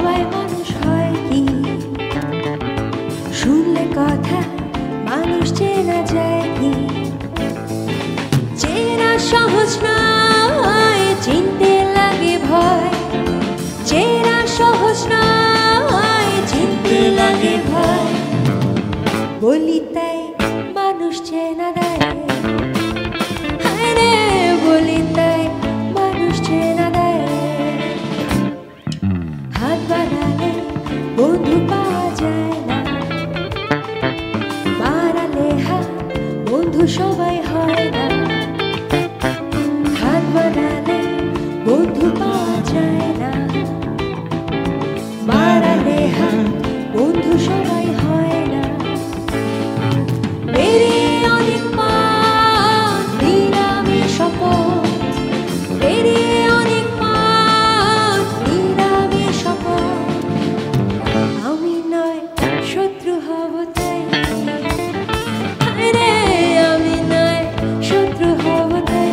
সবাই মানুষ হয় কি? শুনলে কথা মানুষ চেনা যায় কি? চেনা সহজ নয়, চিনতে লাগে ভয়। চেনা সহজ নয়, চিনতে লাগে ভয়। বলি তাই মানুষ চেনা দেয়, হায় রে বলি তাই মানুষ চেনা দেয়। হাত বাড়ালে বন্ধু পাওয়া যায় না, বাড়ালে হাত বন্ধু সবাই হয় না। হাত বাড়ালে বন্ধু পাওয়া যায় না, বাড়ালে হাত বন্ধু সবাই হয় না। পেরিয়ে অনেক পথ নিলামে শপথ, পেরিয়ে অনেক পথ নিলামে শপথ। আমি নয় শত্রু হব তাই, হায় রে আমি নয় শত্রু হব তাই।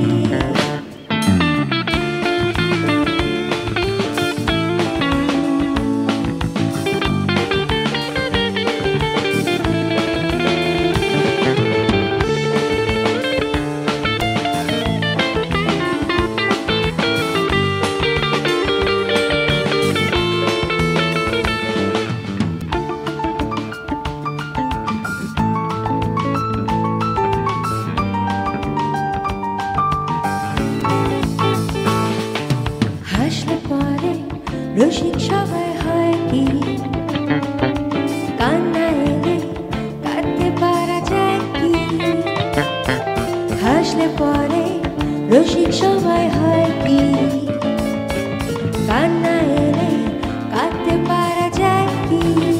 হাসলে পরে রসিক সবাই হয় কি? কান্না এলে কাঁদতে পারা যায় কি? হাসলে পরে রসিক সবাই হয় কি? কান্না এলে কাঁদতে পারা যায় কি?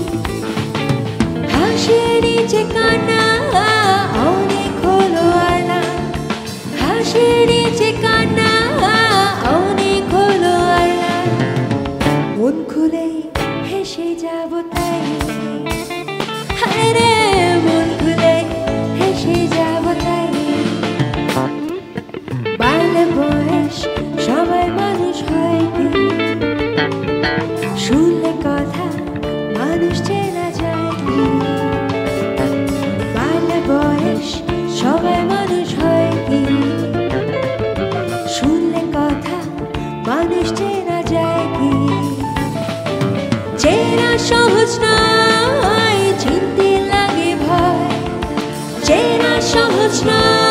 হাসির নিচে কান্না অনেক হলো আলা, হাসির নিচে কান্না অনেক হলো আলা। মন খুলে হেসে যাব তাই, হায় রে মন খুলে হেসে যাব তাই। বাড়লে বয়স সবাই মানুষ হয় কি? শুনলে কথা মানুষ চেনা যায় কি? বাড়লে বয়স সবাই মানুষ হয় কি? শুনলে কথা মানুষ চেনা যায় কি? চেনা সহজ নয়, চিনতে লাগে ভয়। চেনা সহজ নয়।